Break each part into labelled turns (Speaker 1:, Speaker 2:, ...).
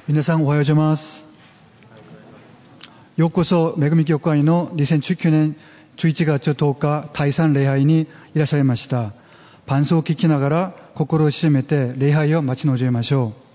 Speaker 1: 皆さんおはようございます。ようこそ恵み教会の2019年11月10日第3礼拝にいらっしゃいました。伴奏を聞きながら心を静めて礼拝を待ち望みましょう。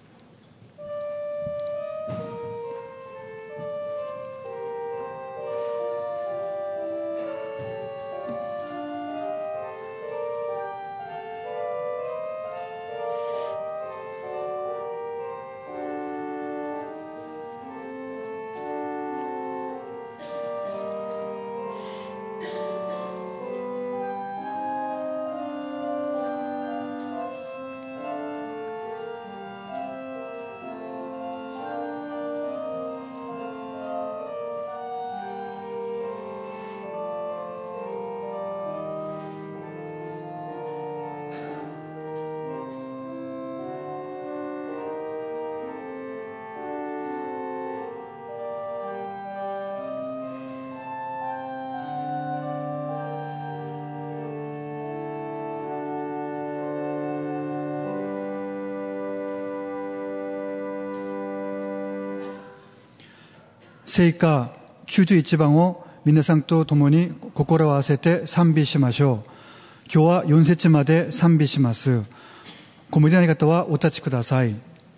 Speaker 1: 聖歌91番を皆さんと共に心を合わせて賛美しましょう。今日は4節まで賛美します。ご無理ない方はお立ちください。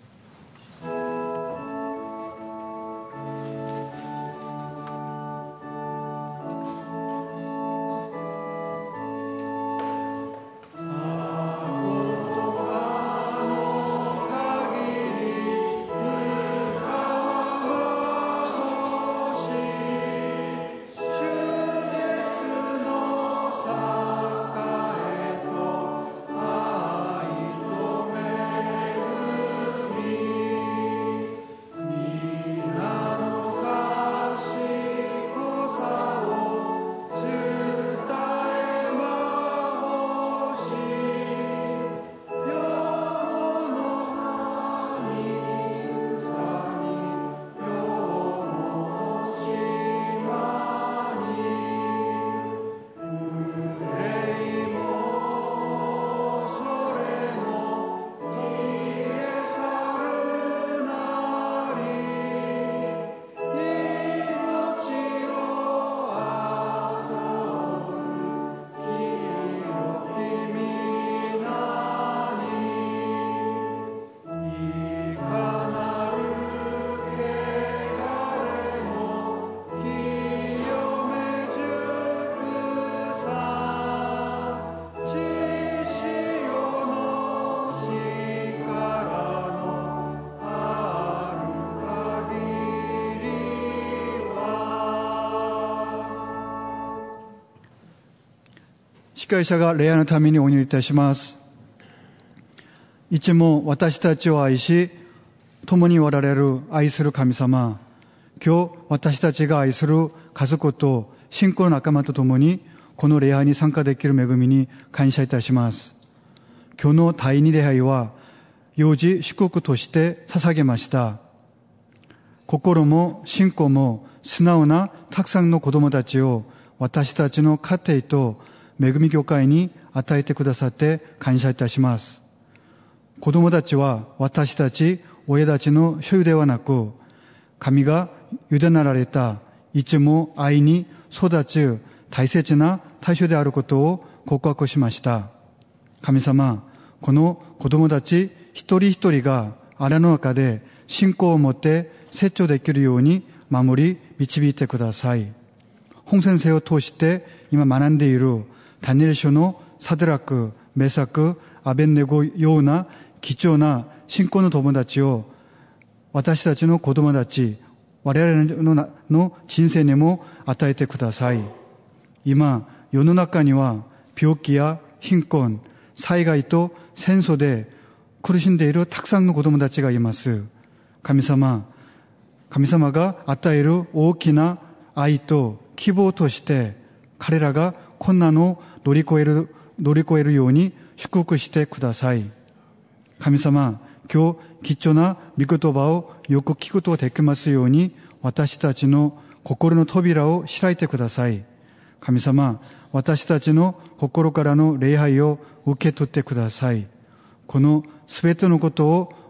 Speaker 1: 司会者が礼拝のためにお祈りいたします。いつも私たちを愛し、共におられる愛する神様、今日私たちが愛する家族と信仰の仲間と共にこの礼拝に参加できる恵みに感謝いたします。今日の第2礼拝は幼児祝福として捧げました。心も信仰も素直なたくさんの子供たちを私たちの家庭と恵み教会に与えてくださって感謝いたします。子供たちは私たち親たちの所有ではなく、神が委ねられたいつも愛に育つ大切な対象であることを告白しました。神様、この子供たち一人一人があらの中で信仰を持って成長できるように守り導いてください。홍先生を通して今学んでいるダニエル書のサドラク、メサク、アベンネゴような貴重な信仰の友達を私たちの子供たち、我々の人生にも与えてください。今、世の中には病気や貧困、災害と戦争で苦しんでいるたくさんの子供たちがいます。神様が与える大きな愛と希望として彼らが困難を乗り越えるように祝福してください。神様、今日貴重な御言葉をよく聞くことができますように私たちの心の扉を開いてください。神様、私たちの心からの礼拝を受け取ってください。このすべてのことを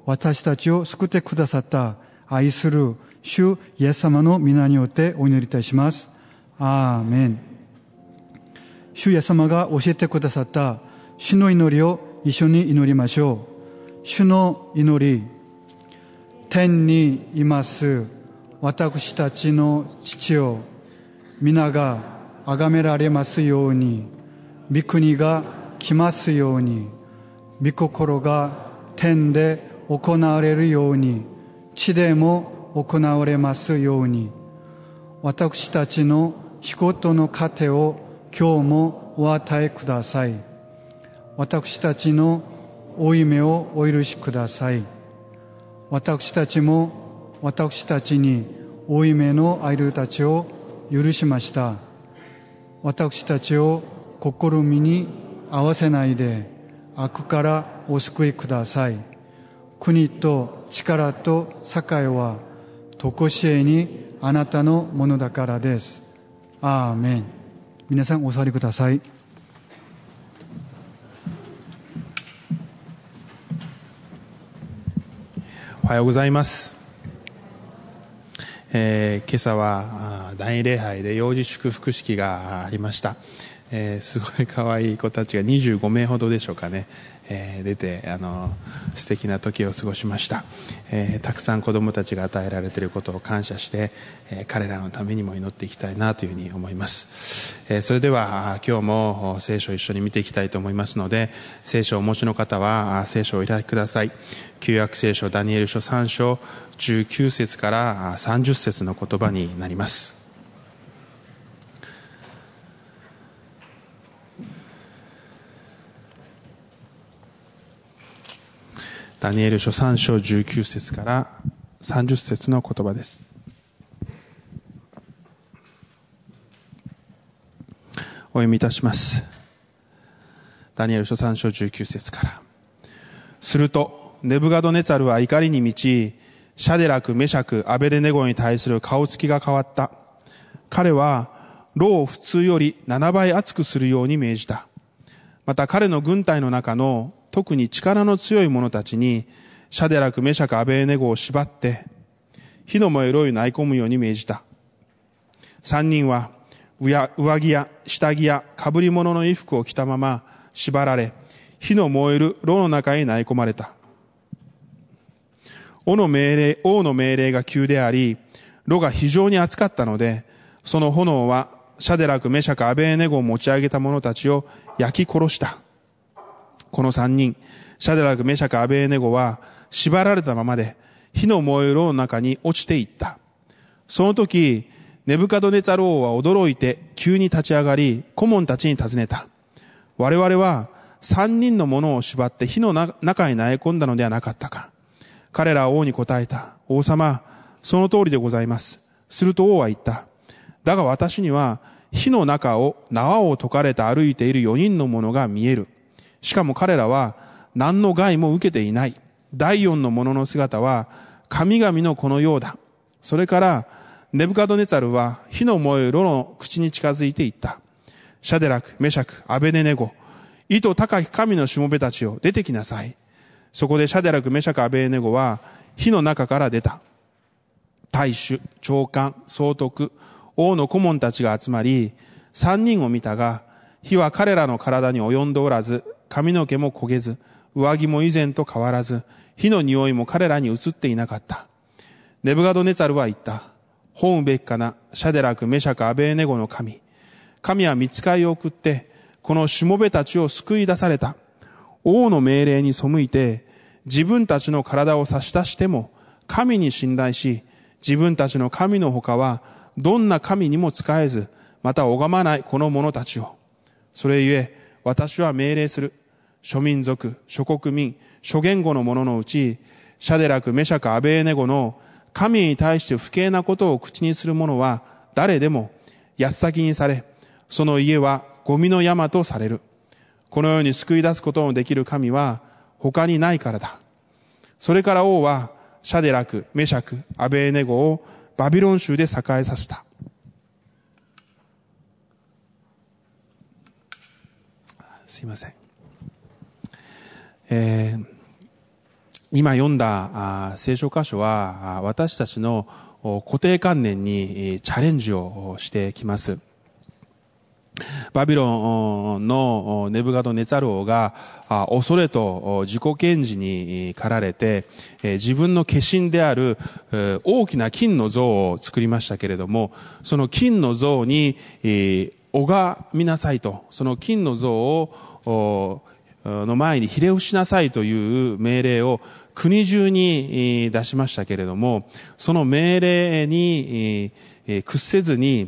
Speaker 1: 私たちを救ってくださった愛する主イエス様の皆によってお祈りいたします。アーメン。主イエス様が教えてくださった主の祈りを一緒に祈りましょう。主の祈り。天にいます私たちの父よ、皆が崇められますように、御国が来ますように、御心が天で行われるように、地でも行われますように、私たちの日ごとの糧を今日もお与えください。私たちの負い目をお許しください。私たちも私たちに負い目の相手たちを許しました。私たちを試みに合わせないで悪からお救いください。国と力と栄は常しえにあなたのものだからです。アーメン。皆さんお座りください。
Speaker 2: おはようございます。今朝は第二礼拝で幼児祝福式がありました。すごい可愛い子たちが25名ほどでしょうかね、出て素敵な時を過ごしました。たくさん子どもたちが与えられていることを感謝して、彼らのためにも祈っていきたいなというふうに思います。それでは今日も聖書を一緒に見ていきたいと思いますので、聖書をお持ちの方は聖書をお開きください。旧約聖書ダニエル書3章19節から30節の言葉になります。ダニエル書3章19節から30節の言葉です。お読みいたします。ダニエル書3章19節から。するとネブガドネツァルは怒りに満ち、シャデラクメシャクアベデネゴに対する顔つきが変わった。彼は炉を普通より7倍熱くするように命じた。また彼の軍隊の中の特に力の強い者たちにシャデラクメシャクアベデネゴを縛って火の燃える炉に投げ込むように命じた。三人は上着や下着や被り物の衣服を着たまま縛られ、火の燃える炉の中に投げ込まれた。王の命令が急であり、炉が非常に熱かったので、その炎はシャデラクメシャクアベデネゴを持ち上げた者たちを焼き殺した。この三人、シャデラクメシャクアベデネゴは縛られたままで火の燃える炉の中に落ちていった。その時、ネブカドネツァル王は驚いて急に立ち上がり、顧問たちに尋ねた。我々は三人の者を縛って火の中に投げ込んだのではなかったか。彼らは王に答えた。王様、その通りでございます。すると王は言った。だが私には火の中を縄を解かれて歩いている4人の者が見える。しかも彼らは何の害も受けていない。第4の者の姿は神々の子のようだ。それからネブカドネツァルは火の燃える炉の口に近づいていった。シャデラク、メシャク、アベデネゴ、意図高き神のしもべたちを出てきなさい。そこでシャデラク、メシャク、アベデネゴは火の中から出た。大主、長官、総督、王の顧問たちが集まり、3人を見たが、火は彼らの体に及んでおらず、髪の毛も焦げず、上着も以前と変わらず、火の匂いも彼らに移っていなかった。ネブガドネツァルは言った。褒むべきかな、シャデラク、メシャク、アベデネゴの神。神は御使いを送って、このしもべたちを救い出された。王の命令に背いて、自分たちの体を差し出しても、神に信頼し、自分たちの神の他は、どんな神にも仕えず、また拝まないこの者たちを。それゆえ、私は命令する。諸民族、諸国民、諸言語の者のうち、シャデラク、メシャク、アベデネゴの神に対して不敬なことを口にする者は、誰でも安先にされ、その家はゴミの山とされる。このように救い出すことのできる神は他にないからだ。それから王はシャデラク、メシャク、アベデネゴをバビロン州で栄えさせた。すいません。 今読んだ聖書箇所は私たちの固定観念にチャレンジをしてきます。バビロンのネブカドネツァル王が恐れと自己顕示に駆られて自分の化身である大きな金の像を作りましたけれども、その金の像に拝みなさいと、その金の像をの前にひれ伏しなさいという命令を国中に出しましたけれども、その命令に屈せずに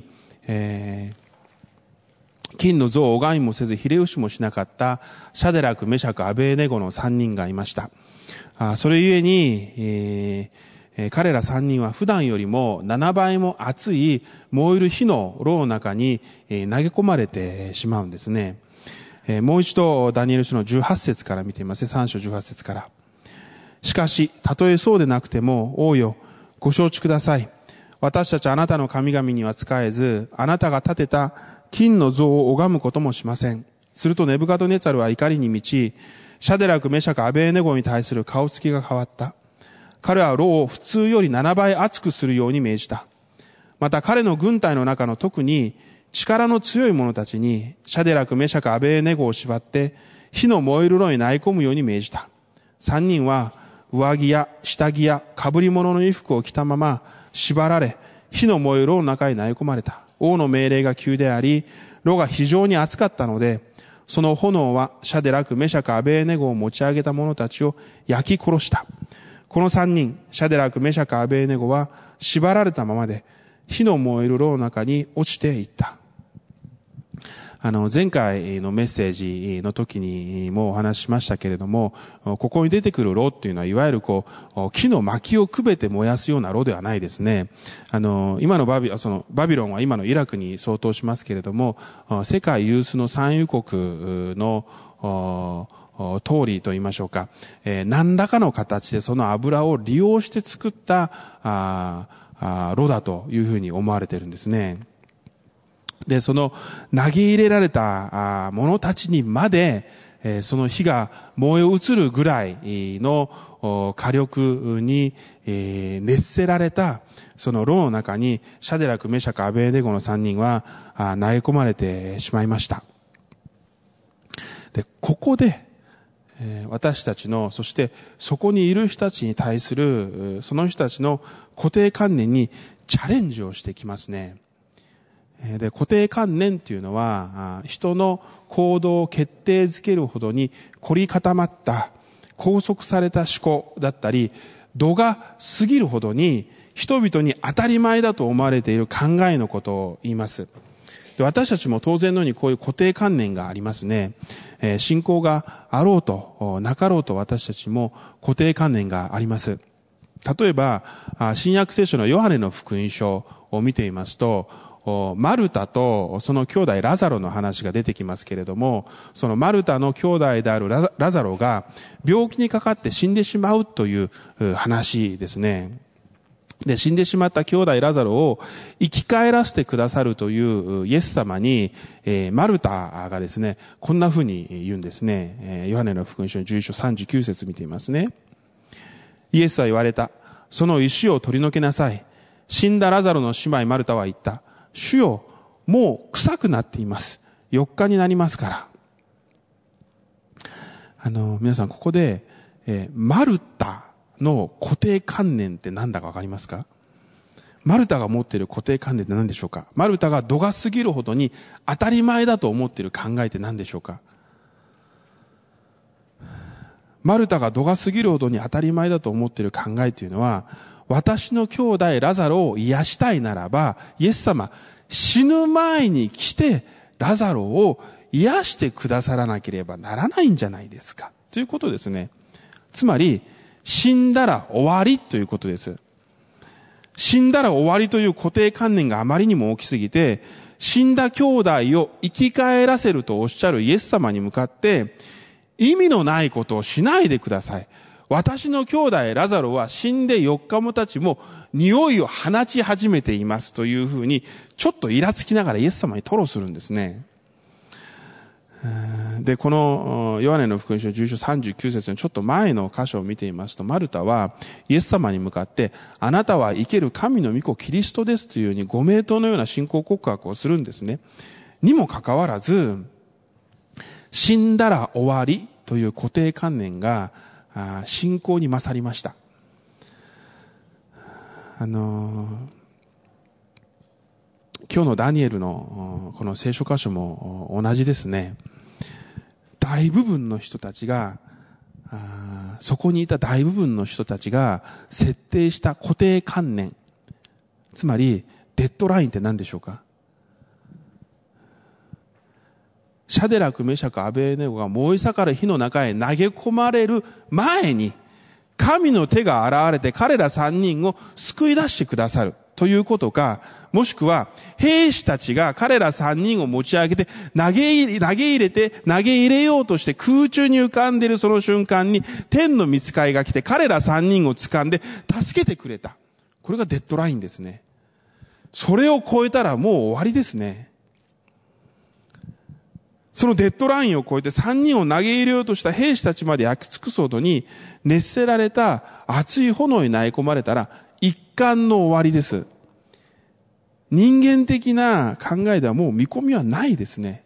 Speaker 2: 金の像を拝みもせずひれ伏しもしなかったシャデラク、メシャク、アベーネゴの3人がいました。それゆえに、彼ら3人は普段よりも7倍も熱い燃える火の炉の中に投げ込まれてしまうんですね。もう一度ダニエル書の18節から見てみますね。3章18節から。しかし、たとえそうでなくても、王よ、ご承知ください。私たちあなたの神々には仕えず、あなたが建てた金の像を拝むこともしません。するとネブカドネツァルは怒りに満ち、シャデラク、メシャク、アベーネゴに対する顔つきが変わった。彼は炉を普通より7倍熱くするように命じた。また彼の軍隊の中の特に力の強い者たちに、シャデラク、メシャク、アベーネゴを縛って、火の燃える炉に投げ込むように命じた。3人は上着や下着や被り物の衣服を着たまま縛られ、火の燃える炉の中に投げ込まれた。王の命令が急であり、炉が非常に熱かったので、その炎はシャデラク、メシャク、アベーネゴを持ち上げた者たちを焼き殺した。この3人、シャデラク、メシャク、アベーネゴは縛られたままで、火の燃える炉の中に落ちていった。前回のメッセージの時にもお話ししましたけれども、ここに出てくる炉っていうのは、いわゆる木の薪をくべて燃やすような炉ではないですね。今のバビロンは今のイラクに相当しますけれども、世界有数の産油国の通りと言いましょうか、何らかの形でその油を利用して作った炉だというふうに思われているんですね。で、その投げ入れられた者たちにまで、その火が燃え移るぐらいの火力に熱せられたその炉の中にシャデラク、メシャク、アベーネゴの3人は投げ込まれてしまいました。で、ここで私たちの、そしてそこにいる人たちに対するその人たちの固定観念にチャレンジをしてきますね。で、固定観念っていうのは人の行動を決定づけるほどに凝り固まった拘束された思考だったり、度が過ぎるほどに人々に当たり前だと思われている考えのことを言います。で、私たちも当然のようにこういう固定観念がありますね。信仰があろうとなかろうと私たちも固定観念があります。例えば新約聖書のヨハネの福音書を見ていますと、マルタとその兄弟ラザロの話が出てきますけれども、そのマルタの兄弟であるラザロが病気にかかって死んでしまうという話ですね。で、死んでしまった兄弟ラザロを生き返らせてくださるというイエス様に、マルタがですね、こんな風に言うんですね。ヨハネの福音書の11章39節見ていますね。イエスは言われた。その石を取り除けなさい。死んだラザロの姉妹マルタは言った。主よ、もう臭くなっています。4日になりますから。皆さんここで、マルタの固定観念って何だかわかりますか？マルタが持っている固定観念って何でしょうか？マルタが度が過ぎるほどに当たり前だと思っている考えって何でしょうか？マルタが度が過ぎるほどに当たり前だと思っている考えというのは、私の兄弟ラザロを癒したいならば、イエス様、死ぬ前に来てラザロを癒してくださらなければならないんじゃないですか。ということですね。つまり、死んだら終わりということです。死んだら終わりという固定観念があまりにも大きすぎて、死んだ兄弟を生き返らせるとおっしゃるイエス様に向かって、意味のないことをしないでください。私の兄弟ラザロは死んで4日も経ちも匂いを放ち始めていますというふうにちょっとイラつきながらイエス様に吐露するんですね。 で、このヨハネの福音書10章39節のちょっと前の箇所を見ていますと、マルタはイエス様に向かって、あなたは生ける神の御子キリストですというようにご名答のような信仰告白をするんですね。にもかかわらず、死んだら終わりという固定観念が信仰に勝りました。今日のダニエルのこの聖書箇所も同じですね。大部分の人たちが、そこにいた大部分の人たちが設定した固定観念。つまり、デッドラインって何でしょうか？シャデラク、メシャク、アベーネゴが燃え盛る火の中へ投げ込まれる前に、神の手が現れて彼ら3人を救い出してくださるということか、もしくは兵士たちが彼ら3人を持ち上げて投げ入れようとして空中に浮かんでいるその瞬間に天の御使いが来て彼ら3人を掴んで助けてくれた。これがデッドラインですね。それを超えたらもう終わりですね。そのデッドラインを超えて3人を投げ入れようとした兵士たちまで焼き尽くすほどに熱せられた熱い炎に投げ込まれたら一巻の終わりです。人間的な考えではもう見込みはないですね。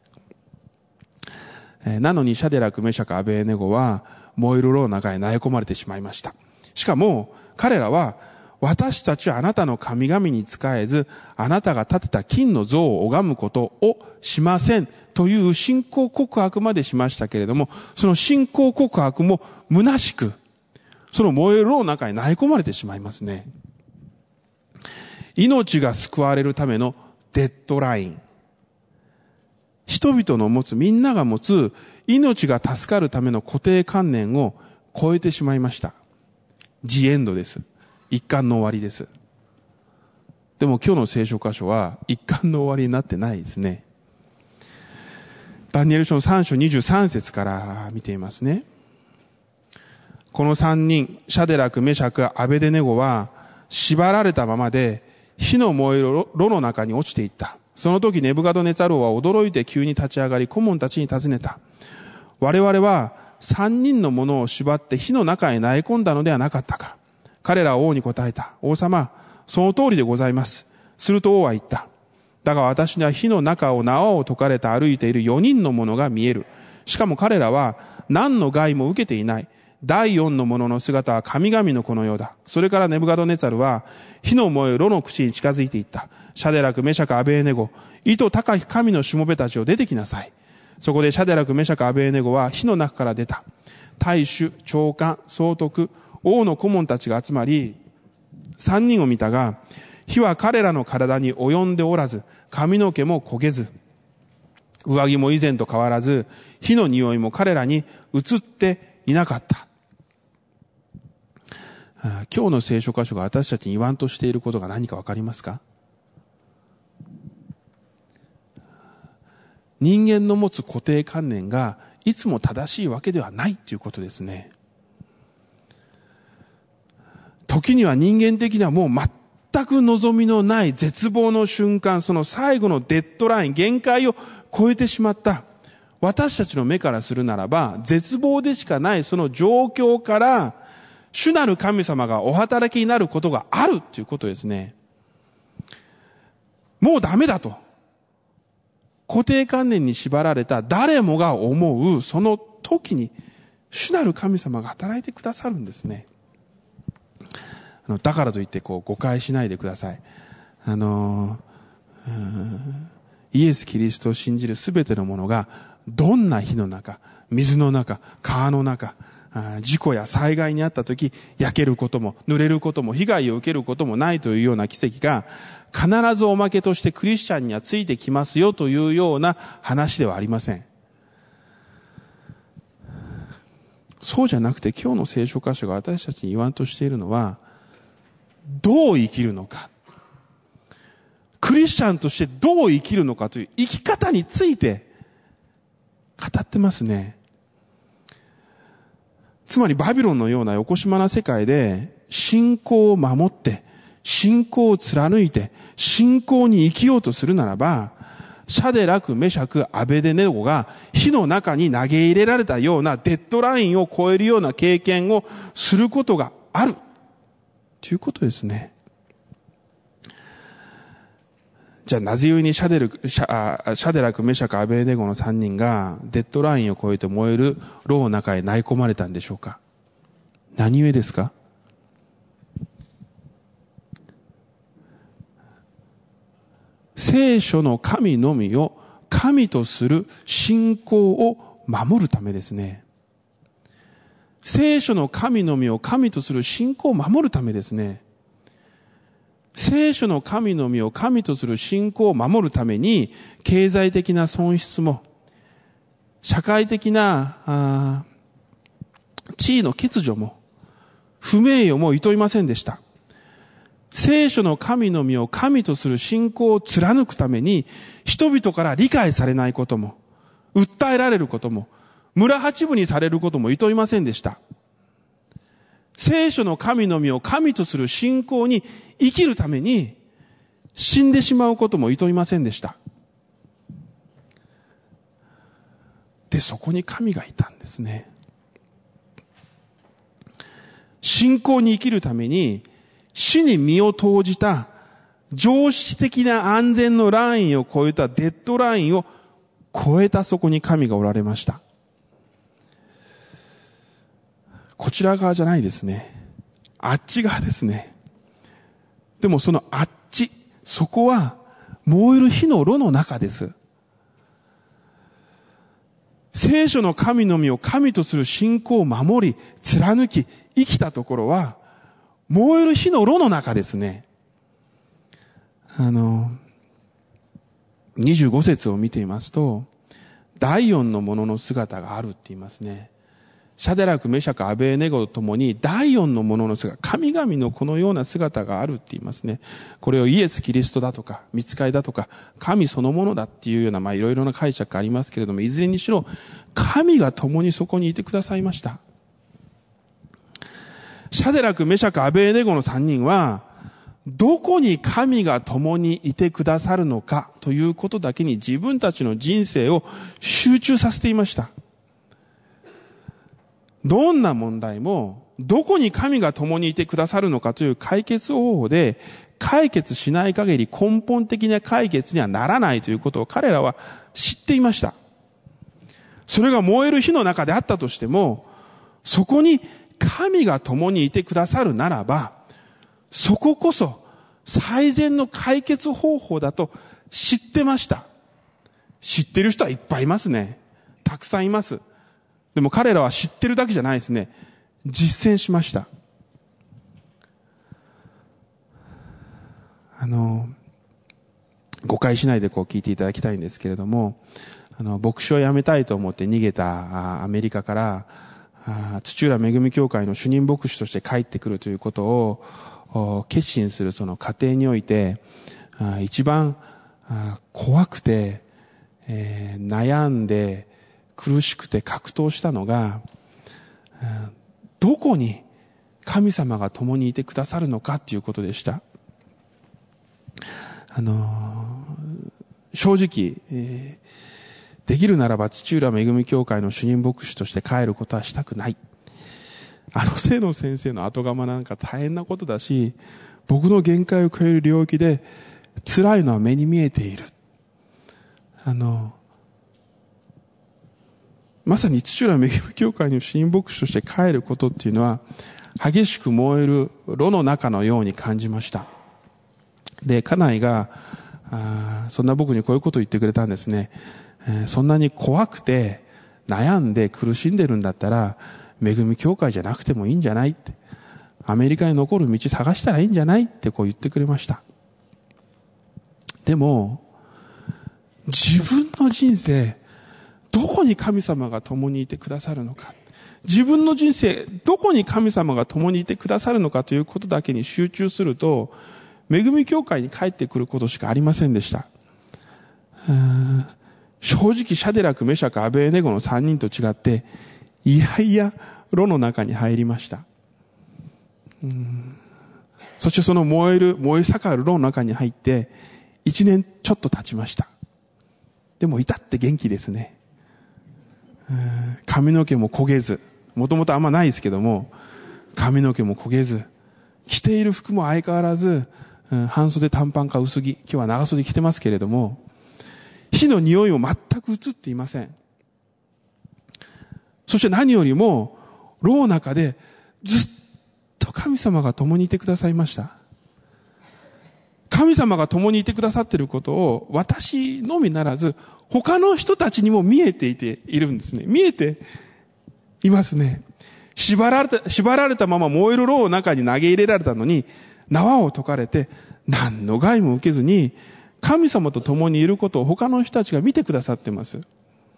Speaker 2: なのにシャデラク、メシャク、アベーネゴは燃える炉の中へ投げ込まれてしまいました。しかも彼らは私たちはあなたの神々に仕えず、あなたが建てた金の像を拝むことをしませんという信仰告白までしましたけれども、その信仰告白も虚しく、その燃える炉の中に投げ込まれてしまいますね。命が救われるためのデッドライン。人々の持つ、みんなが持つ命が助かるための固定観念を超えてしまいました。ジエンドです。一巻の終わりです。でも今日の聖書箇所は一巻の終わりになってないですね。ダニエル書の3章23節から見ていますね。この3人、シャデラク、メシャク、アベデネゴは縛られたままで火の燃える炉の中に落ちていった。その時ネブカドネツァル王は驚いて急に立ち上がり顧問たちに尋ねた。我々は3人の者を縛って火の中へ投げ込んだのではなかったか。彼らは王に答えた。王様、その通りでございます。すると王は言った。だが私には火の中を縄を解かれて歩いている4人の者が見える。しかも彼らは何の害も受けていない。第4の者の姿は神々の子のようだ。それからネブカドネツァルは火の燃える炉の口に近づいていった。シャデラク、メシャク、アベーネゴ、意図高き神のしもべたちを出てきなさい。そこでシャデラク、メシャク、アベーネゴは火の中から出た。大主、長官、総督、王の顧問たちが集まり、3人を見たが、火は彼らの体に及んでおらず、髪の毛も焦げず、上着も以前と変わらず、火の匂いも彼らに移っていなかった。今日の聖書箇所が私たちに言わんとしていることが何かわかりますか？人間の持つ固定観念がいつも正しいわけではないということですね。時には人間的にはもう全く望みのない絶望の瞬間、その最後のデッドライン、限界を超えてしまった。私たちの目からするならば、絶望でしかないその状況から、主なる神様がお働きになることがあるということですね。もうダメだと。固定観念に縛られた誰もが思うその時に、主なる神様が働いてくださるんですね。だからといって誤解しないでください。イエス・キリストを信じるすべてのものが、どんな火の中、水の中、川の中、事故や災害にあったとき、焼けることも、濡れることも、被害を受けることもないというような奇跡が、必ずおまけとしてクリスチャンにはついてきますよというような話ではありません。そうじゃなくて今日の聖書箇所が私たちに言わんとしているのは、どう生きるのか。クリスチャンとしてどう生きるのかという生き方について語ってますね。つまりバビロンのようなよこしまな世界で信仰を守って、信仰を貫いて、信仰に生きようとするならば、 シャデラク、メシャク、アベデネゴが火の中に投げ入れられたようなデッドラインを超えるような経験をすることがある。ということですね。じゃあなぜ故にシャデラク、メシャク、アベデネゴの3人がデッドラインを超えて燃える炉の中へ投げ込まれたんでしょうか。何故ですか。聖書の神のみを神とする信仰を守るためですね。聖書の神のみを神とする信仰を守るためですね。聖書の神のみを神とする信仰を守るために、経済的な損失も、社会的な地位の欠如も、不名誉も厭いませんでした。聖書の神のみを神とする信仰を貫くために、人々から理解されないことも、訴えられることも、村八分にされることも厭いませんでした。聖書の神のみを神とする信仰に生きるために、死んでしまうことも厭いませんでした。で、そこに神がいたんですね。信仰に生きるために、死に身を投じた常識的な安全のラインを超えたデッドラインを超えたそこに神がおられました。こちら側じゃないですね。あっち側ですね。でもそのあっち、そこは燃える火の炉の中です。聖書の神のみを神とする信仰を守り、貫き、生きたところは、燃える火の炉の中ですね。25節を見ていますと、第四のものの姿があるって言いますね。シャデラク、メシャク、アベーネゴとともに第四のものの姿、神々のこのような姿があるって言いますね。これをイエス・キリストだとか、御使いだとか、神そのものだっていうような、いろいろな解釈がありますけれども、いずれにしろ、神が共にそこにいてくださいました。シャデラク、メシャク、アベーネゴの3人は、どこに神が共にいてくださるのかということだけに自分たちの人生を集中させていました。どんな問題も、どこに神が共にいてくださるのかという解決方法で、解決しない限り根本的な解決にはならないということを彼らは知っていました。それが燃える火の中であったとしても、そこに神が共にいてくださるならば、そここそ最善の解決方法だと知ってました。知ってる人はいっぱいいますね。たくさんいます。でも彼らは知ってるだけじゃないですね。実践しました。誤解しないで聞いていただきたいんですけれども、牧師を辞めたいと思って逃げたアメリカから、土浦恵み教会の主任牧師として帰ってくるということを決心するその過程において、一番怖くて、悩んで苦しくて格闘したのが、どこに神様が共にいてくださるのかということでした。正直、できるならば土浦恵み教会の主任牧師として帰ることはしたくない。清野先生の後釜なんか大変なことだし、僕の限界を超える領域で辛いのは目に見えている。まさに土浦恵み教会の主任牧師として帰ることっていうのは、激しく燃える炉の中のように感じました。で、家内が、そんな僕にこういうことを言ってくれたんですね。そんなに怖くて、悩んで苦しんでるんだったら、恵み教会じゃなくてもいいんじゃないって。アメリカに残る道探したらいいんじゃないって言ってくれました。でも、自分の人生、どこに神様が共にいてくださるのか。自分の人生、どこに神様が共にいてくださるのかということだけに集中すると、恵み教会に帰ってくることしかありませんでした。正直、シャデラク、メシャク、アベーネゴの3人と違って、いやいや、炉の中に入りました。そしてその燃え盛る炉の中に入って、1年ちょっと経ちました。 でも至って元気ですね。髪の毛も焦げず、もともとあんまないですけども、髪の毛も焦げず、着ている服も相変わらず、半袖短パンか薄着、今日は長袖着てますけれども、火の匂いも全く移っていません。そして何よりも、牢の中でずっと神様が共にいてくださいました。神様が共にいてくださっていることを私のみならず他の人たちにも見えているんですね。見えていますね。縛られたまま燃える牢の中に投げ入れられたのに縄を解かれて何の害も受けずに神様と共にいることを他の人たちが見てくださっています。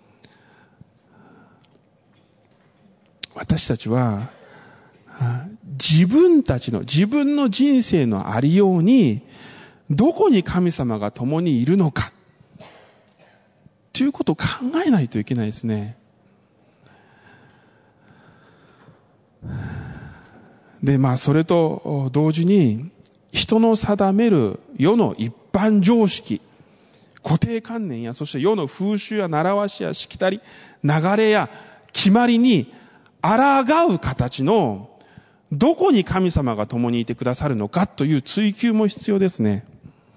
Speaker 2: 私たちは自分の人生のありようにどこに神様が共にいるのかということを考えないといけないですね。で、それと同時に人の定める世の一般常識、固定観念や、そして世の風習や習わしやしきたり、流れや決まりに抗う形のどこに神様が共にいてくださるのかという追求も必要ですね。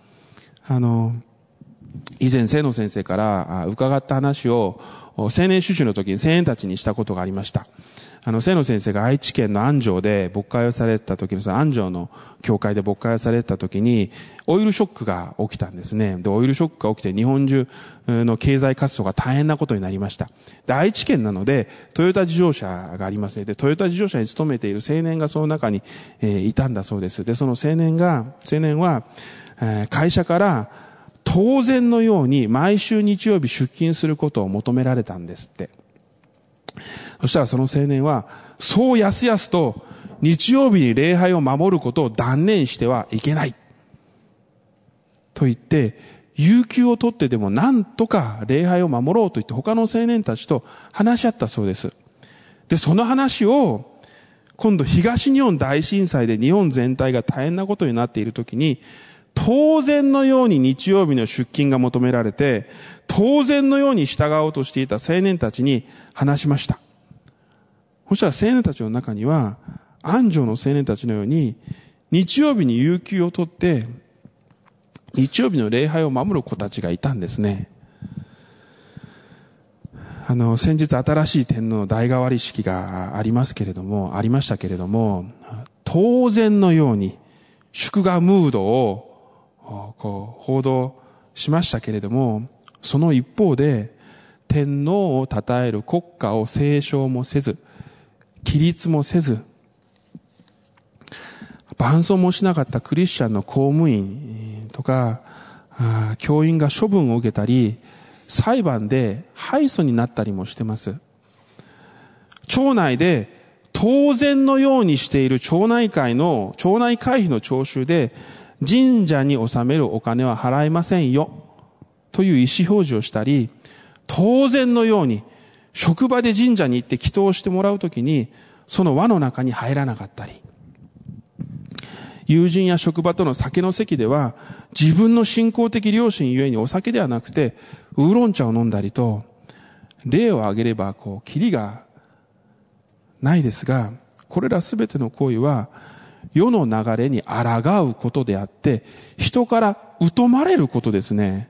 Speaker 2: 以前、清野先生から伺った話を青年主事の時に青年たちにしたことがありました。清野先生が愛知県の安城で牧会をされた時の、安城の教会で牧会をされた時に、オイルショックが起きたんですね。で、オイルショックが起きて日本中の経済活動が大変なことになりました。で、愛知県なので、トヨタ自動車がありますね。で、トヨタ自動車に勤めている青年がその中に、いたんだそうです。で、その青年は、会社から当然のように毎週日曜日出勤することを求められたんですって。そしたらその青年は、そうやすやすと日曜日に礼拝を守ることを断念してはいけない。と言って、有給を取ってでも何とか礼拝を守ろうと言って他の青年たちと話し合ったそうです。で、その話を今度東日本大震災で日本全体が大変なことになっているときに、当然のように日曜日の出勤が求められて、当然のように従おうとしていた青年たちに話しました。そしたら青年たちの中には、安城の青年たちのように、日曜日に有給を取って、日曜日の礼拝を守る子たちがいたんですね。先日新しい天皇の代替わり式がありましたけれども、当然のように祝賀ムードを報道しましたけれども、その一方で天皇を称える国歌を斉唱もせず、起立もせず、伴奏もしなかったクリスチャンの公務員とか教員が処分を受けたり、裁判で敗訴になったりもしてます。町内で当然のようにしている町内会費の徴収で神社に納めるお金は払いませんよという意思表示をしたり、当然のように職場で神社に行って祈祷してもらうときにその輪の中に入らなかったり、友人や職場との酒の席では自分の信仰的良心ゆえにお酒ではなくてウーロン茶を飲んだりと、例を挙げればキリがないですが、これらすべての行為は世の流れに抗うことであって、人から疎まれることですね。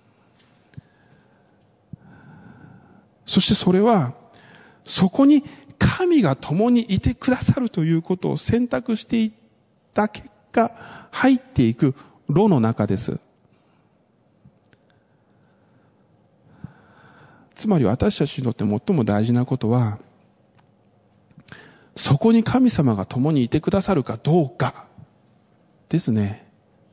Speaker 2: そしてそれは、そこに神が共にいてくださるということを選択していった結果、入っていく炉の中です。つまり私たちにとって最も大事なことは、そこに神様が共にいてくださるかどうかですね。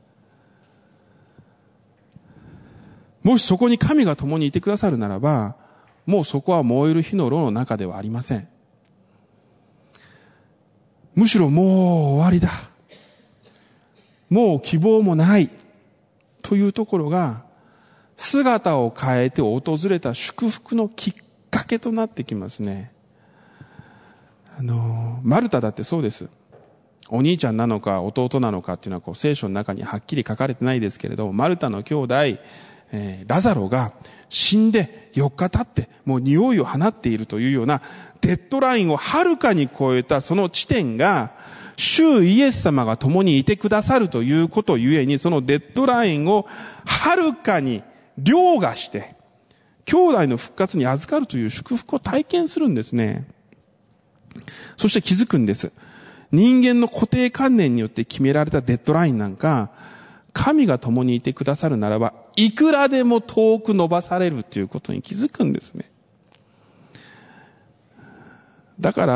Speaker 2: もしそこに神が共にいてくださるならば、もうそこは燃える火の炉の中ではありません。むしろもう終わりだ。もう希望もないというところが、姿を変えて訪れた祝福のきっかけとなってきますね。マルタだってそうです。お兄ちゃんなのか弟なのかっていうのは聖書の中にはっきり書かれてないですけれど、マルタの兄弟、 ラザロが死んで4日経ってもう匂いを放っているというようなデッドラインをはるかに超えたその地点が、主イエス様が共にいてくださるということゆえに、そのデッドラインをはるかに凌駕して、兄弟の復活に預かるという祝福を体験するんですね。そして気づくんです。人間の固定観念によって決められたデッドラインなんか、神が共にいてくださるならば、いくらでも遠く伸ばされるということに気づくんですね。だから、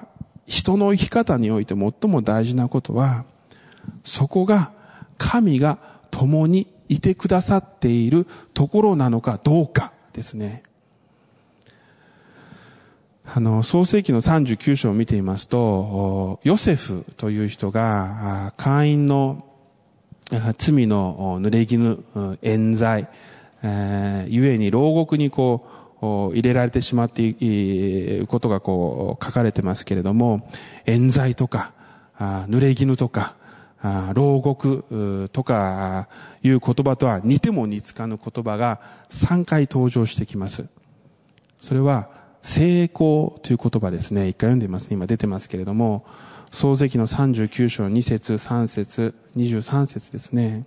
Speaker 2: 人の生き方において最も大事なことは、そこが神が共にいてくださっているところなのかどうかですね。創世記の39章を見ていますと、ヨセフという人が、会員の罪の濡れ衣、冤罪、ゆえに牢獄に入れられてしまっていることが書かれてますけれども、冤罪とか、濡れ衣とか、牢獄とかいう言葉とは似ても似つかぬ言葉が3回登場してきます。それは、成功という言葉ですね。一回読んでいますね。今出てますけれども、創世記の39章2節3節23節ですね。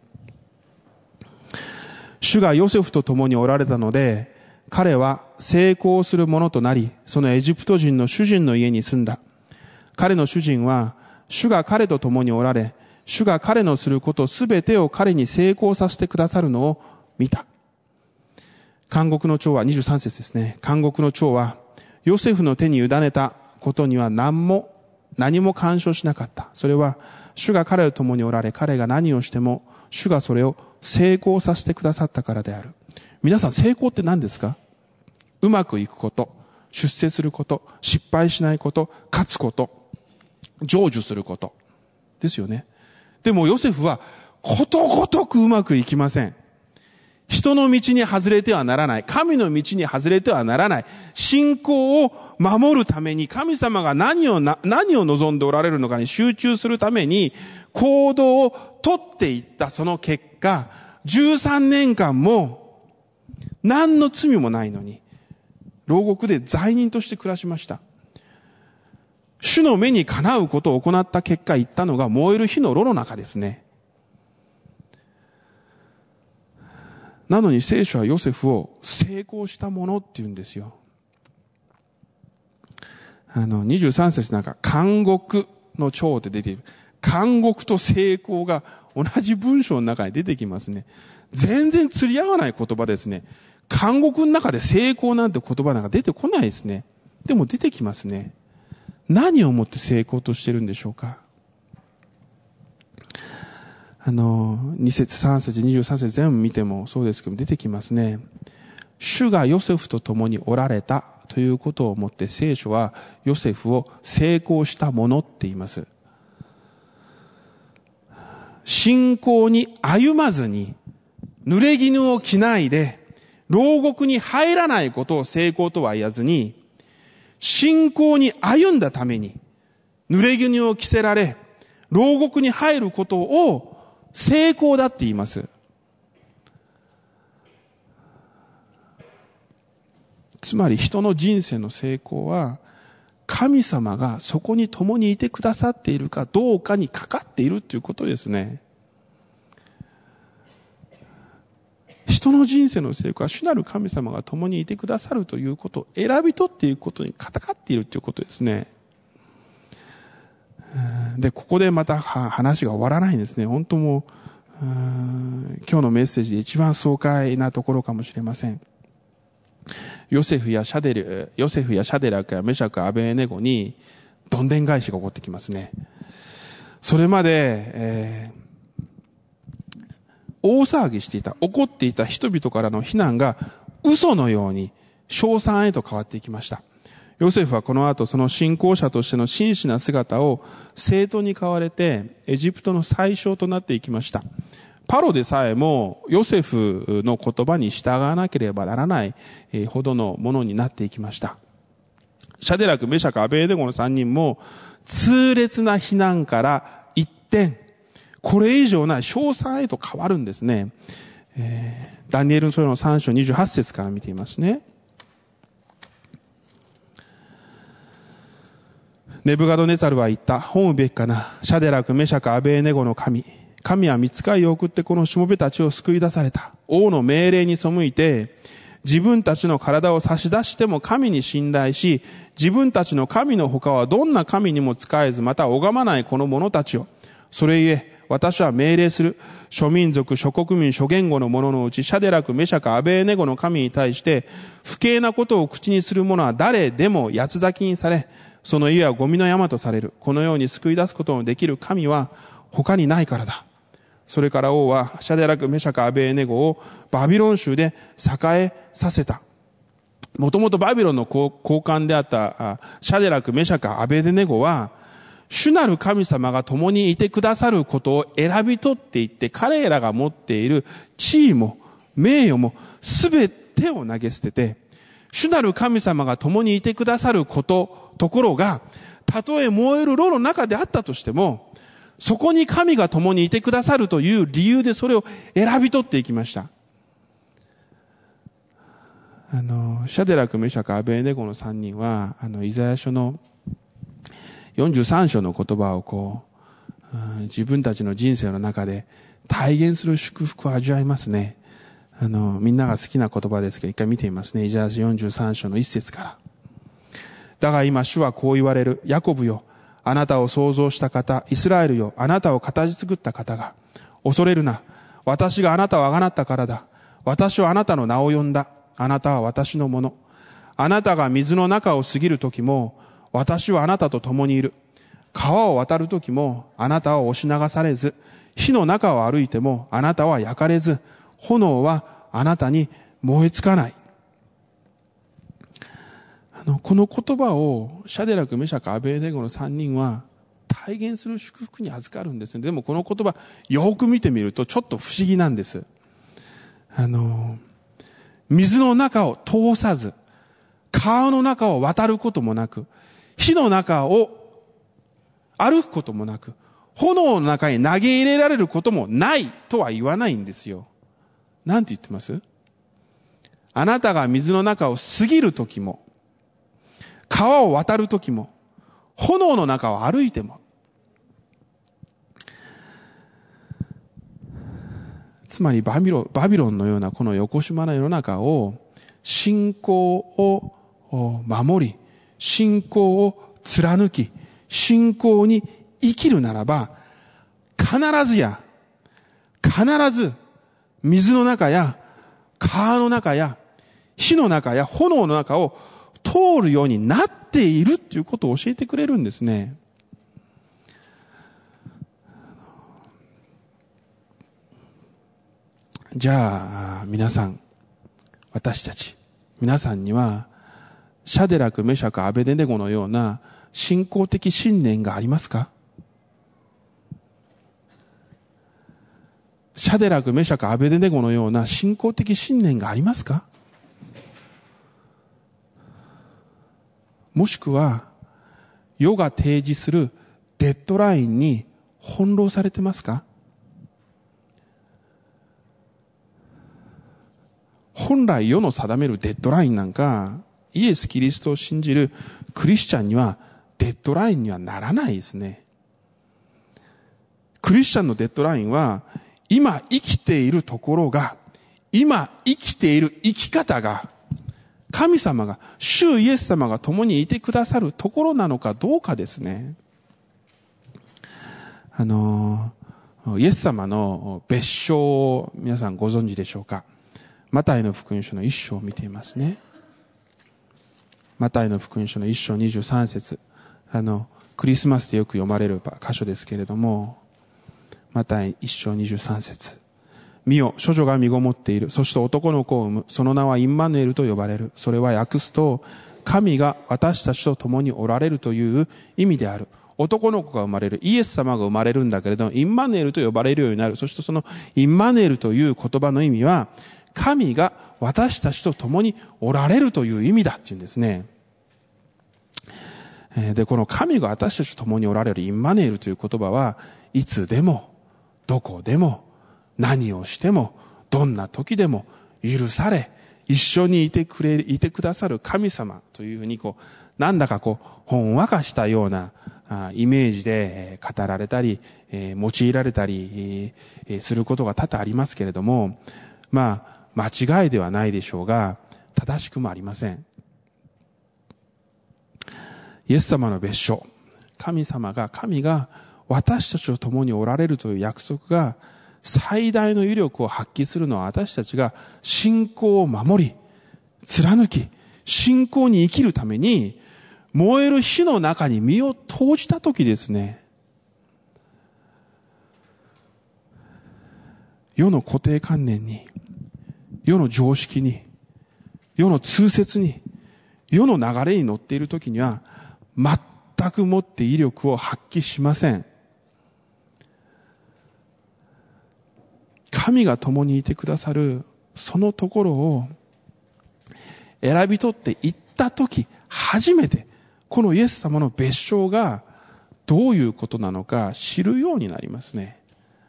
Speaker 2: 主がヨセフと共におられたので、彼は成功する者となり、そのエジプト人の主人の家に住んだ。彼の主人は、主が彼と共におられ、主が彼のすることすべてを彼に成功させてくださるのを見た。監獄の長は、23節ですね。監獄の長は、ヨセフの手に委ねたことには何も干渉しなかった。それは、主が彼と共におられ、彼が何をしても、主がそれを成功させてくださったからである。皆さん、成功って何ですか？うまくいくこと、出世すること、失敗しないこと、勝つこと、成就すること。ですよね。でもヨセフは、ことごとくうまくいきません。人の道に外れてはならない。神の道に外れてはならない。信仰を守るために、神様が何を望んでおられるのかに集中するために、行動をとっていったその結果、13年間も、何の罪もないのに、牢獄で罪人として暮らしました。主の目にかなうことを行った結果、言ったのが燃える火の炉の中ですね。なのに聖書はヨセフを成功したものって言うんですよ。23節なんか、監獄の長って出ている。監獄と成功が同じ文章の中に出てきますね。全然釣り合わない言葉ですね。監獄の中で成功なんて言葉なんか出てこないですね。でも出てきますね。何をもって成功としてるんでしょうか。2節、3節、23節全部見てもそうですけど出てきますね。主がヨセフと共におられたということをもって聖書はヨセフを成功したものって言います。信仰に歩まずに濡れ衣を着ないで牢獄に入らないことを成功とは言わずに、信仰に歩んだために濡れ衣を着せられ牢獄に入ることを成功だって言います。つまり人の人生の成功は神様がそこに共にいてくださっているかどうかにかかっているということですね。人の人生の成功は主なる神様が共にいてくださるということを選び取っていくことにかかっているということですね。で、ここでまた話が終わらないんですね。本当もう、今日のメッセージで一番爽快なところかもしれません。ヨセフやシャデラクやメシャク、アベエネゴにどんでん返しが起こってきますね。それまで、大騒ぎしていた、怒っていた人々からの非難が嘘のように称賛へと変わっていきました。ヨセフはこの後その信仰者としての真摯な姿を正当に変われてエジプトの宰相となっていきました。パロでさえもヨセフの言葉に従わなければならないほどのものになっていきました。シャデラク、メシャク、アベエネゴの3人も痛烈な非難から一転、これ以上ない称賛へと変わるんですね。 ダニエル書の3章28節から見ていますね。ネブカドネザルは言った。本うべきかな。シャデラク、メシャク、アベーネゴの神。神は御使いを送ってこのしもべたちを救い出された。王の命令に背いて、自分たちの体を差し出しても神に信頼し、自分たちの神の他はどんな神にも仕えず、また拝まないこの者たちを。それゆえ、私は命令する。諸民族、諸国民、諸言語の者のうち、シャデラク、メシャク、アベーネゴの神に対して、不敬なことを口にする者は誰でも八つ裂きにされ、その家はゴミの山とされる。このように救い出すことのできる神は他にないからだ。それから王はシャデラク、メシャク、アベーネゴをバビロン州で栄えさせた。もともとバビロンの高官であったシャデラク、メシャク、アベーネゴは、主なる神様が共にいてくださることを選び取っていって、彼らが持っている地位も名誉もすべてを投げ捨てて、主なる神様が共にいてくださるところが、たとえ燃える炉の中であったとしても、そこに神が共にいてくださるという理由でそれを選び取っていきました。シャデラク、メシャク、アベーネゴの3人は、イザヤ書の43章の言葉を自分たちの人生の中で体現する祝福を味わいますね。みんなが好きな言葉ですけど、一回見てみますね。イザヤ書43章の1節から。だが今主はこう言われる。ヤコブよ、あなたを創造した方、イスラエルよ、あなたを形作った方が、恐れるな。私があなたをあがなったからだ。私はあなたの名を呼んだ。あなたは私のもの。あなたが水の中を過ぎるときも、私はあなたと共にいる。川を渡るときも、あなたは押し流されず、火の中を歩いても、あなたは焼かれず、炎はあなたに燃えつかない。この言葉をシャデラク、メシャク、アベーネゴの3人は体現する祝福に預かるんですね。でもこの言葉よく見てみるとちょっと不思議なんです。水の中を通さず、川の中を渡ることもなく、火の中を歩くこともなく、炎の中に投げ入れられることもないとは言わないんですよ。なんて言ってます？あなたが水の中を過ぎるときも、川を渡るときも、炎の中を歩いても。つまりバビロンのようなこの横島な世の中を、信仰を守り、信仰を貫き、信仰に生きるならば、必ず水の中や川の中や火の中や炎の中を通るようになっているということを教えてくれるんですね。じゃあ皆さん、私たち皆さんにはシャデラク、メシャク、アベデネゴのような信仰的信念がありますか？シャデラク、メシャク、アベデネゴのような信仰的信念がありますか？もしくは世が提示するデッドラインに翻弄されてますか？本来世の定めるデッドラインなんか、イエス・キリストを信じるクリスチャンにはデッドラインにはならないですね。クリスチャンのデッドラインは、今生きているところが、今生きている生き方が、神様が、主イエス様が共にいてくださるところなのかどうかですね。イエス様の別称を皆さんご存知でしょうか？マタイの福音書の1章を見ていますね。マタイの福音書の1章23節。クリスマスでよく読まれる箇所ですけれども、マタイ1章23節。見よ、処女が身ごもっている。そして男の子を産む。その名はインマヌエルと呼ばれる。それは訳すと、神が私たちと共におられるという意味である。男の子が生まれる。イエス様が生まれるんだけれども、インマヌエルと呼ばれるようになる。そしてそのインマヌエルという言葉の意味は、神が私たちと共におられるという意味だっていうんですね。で、この神が私たちと共におられるインマヌエルという言葉は、いつでも、どこでも、何をしても、 どんな時でも許され、一緒にいてくださる神様というふうになんだかほんわかしたようなイメージで語られたり、用いられたりすることが多々ありますけれども、間違いではないでしょうが、正しくもありません。イエス様の別所、神が私たちと共におられるという約束が最大の威力を発揮するのは、私たちが信仰を守り、貫き、信仰に生きるために燃える火の中に身を投じたときですね。世の固定観念に、世の常識に、世の通説に、世の流れに乗っているときには全くもって威力を発揮しません。神が共にいてくださるそのところを選び取っていったとき、初めてこのイエス様の別称がどういうことなのか知るようになりますね。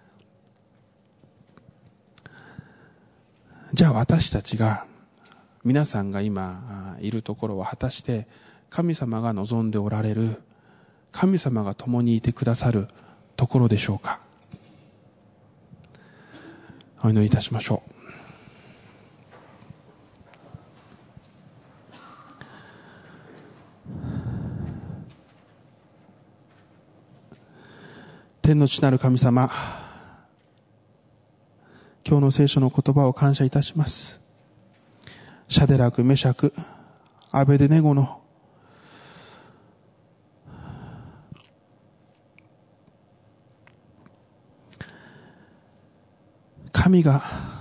Speaker 2: じゃあ私たちが、皆さんが今いるところは果たして神様が望んでおられる、神様が共にいてくださるところでしょうか。お祈りいたしましょう。天の父なる神様、今日の聖書の言葉を感謝いたします。シャデラク、メシャク、アベデネゴの神が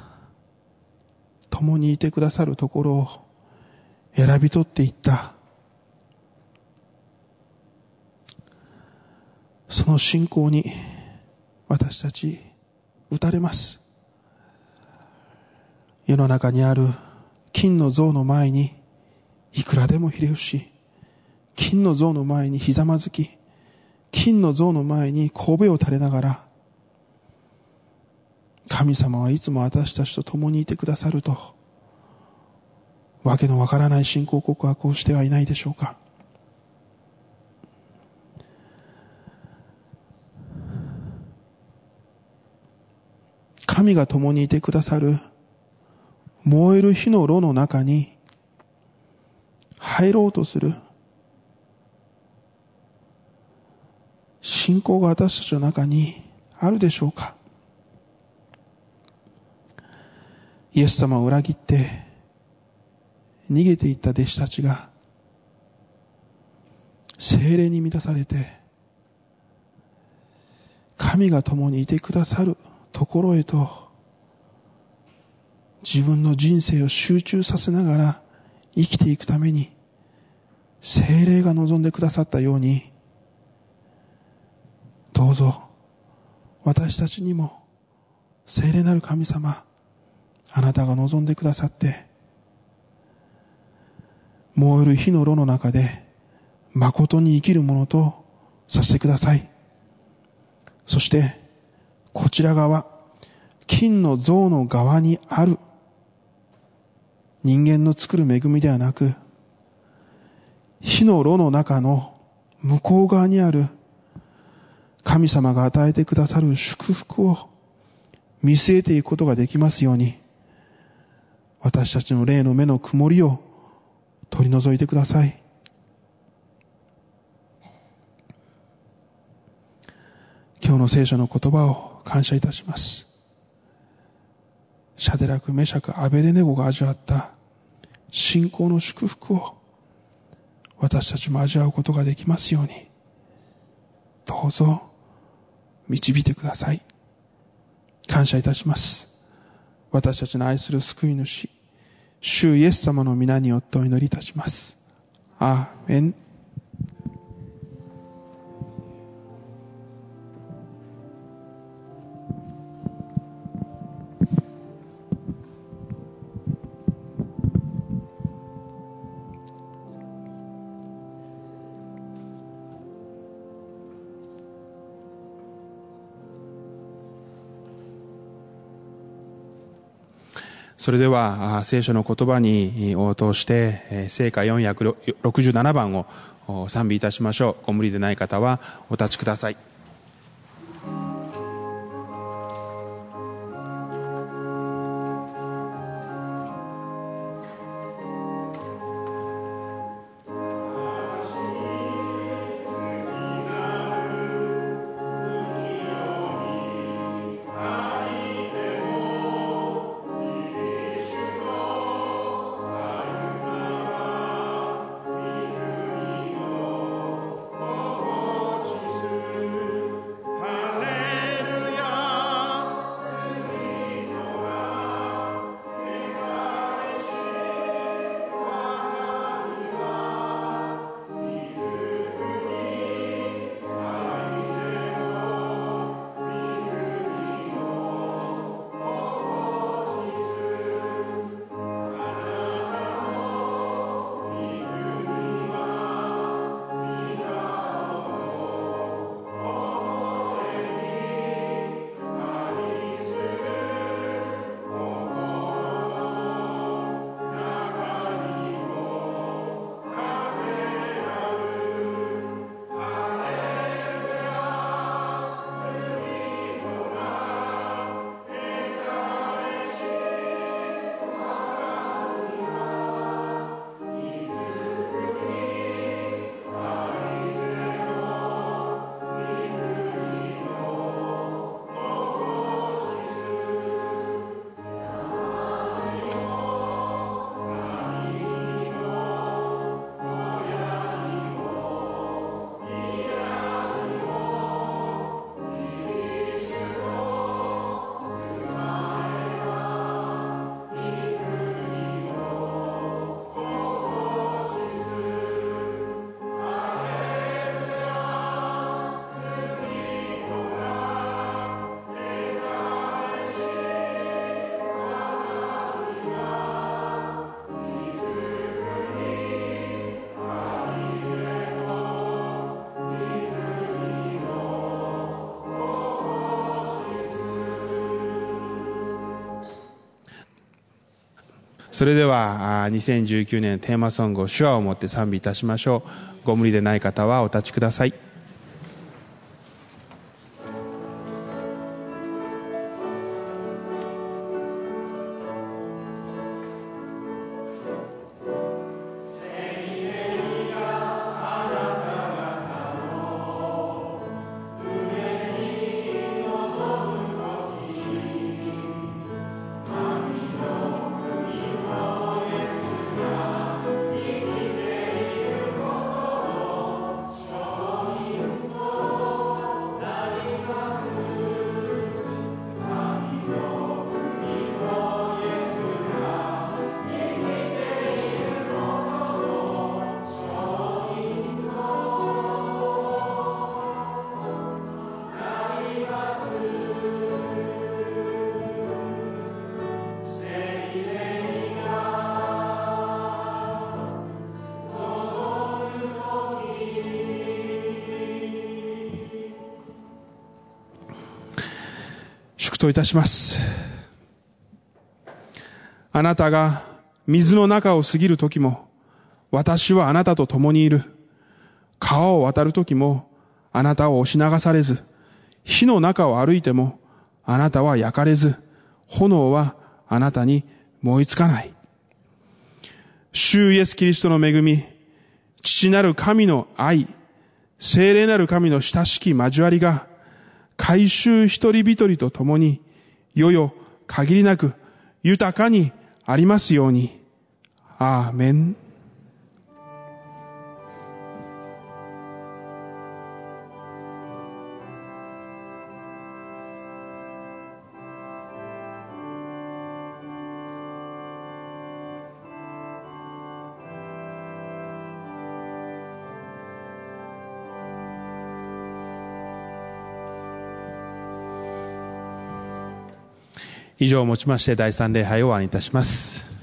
Speaker 2: 共にいてくださるところを選び取っていった。その信仰に私たち打たれます。世の中にある金の像の前にいくらでもひれ伏し、金の像の前にひざまずき、金の像の前に頭を垂れながら、神様はいつも私たちと共にいてくださると、わけのわからない信仰告白をしてはいないでしょうか。神が共にいてくださる燃える火の炉の中に入ろうとする信仰が私たちの中にあるでしょうか。イエス様を裏切って逃げていった弟子たちが聖霊に満たされて、神が共にいてくださるところへと自分の人生を集中させながら生きていくために聖霊が望んでくださったように、どうぞ私たちにも聖霊なる神様、あなたが望んでくださって燃える火の炉の中で誠に生きるものとさせてください。そしてこちら側、金の像の側にある人間の作る恵みではなく、火の炉の中の向こう側にある神様が与えてくださる祝福を見据えていくことができますように、私たちの霊の目の曇りを取り除いてください。今日の聖書の言葉を感謝いたします。シャデラク、メシャク、アベデネゴが味わった信仰の祝福を私たちも味わうことができますように、どうぞ導いてください。感謝いたします。私たちの愛する救い主、主イエス様の皆によってお祈りいたします。アーメン。 それでは聖書の言葉に応答して聖歌467番を賛美いたしましょう。ご無理でない方はお立ちください。それでは2019年テーマソングを手話をもって賛美いたしましょう。ご無理でない方はお立ちください。祝祷いたします。あなたが水の中を過ぎるときも、私はあなたと共にいる。川を渡るときも、あなたを押し流されず、火の中を歩いても、あなたは焼かれず、炎はあなたに燃えつかない。主イエスキリストの恵み、父なる神の愛、聖霊なる神の親しき交わりが、改宗一人一人と共に、世々限りなく豊かにありますように。アーメン。以上をもちまして第3礼拝を終わりいたします。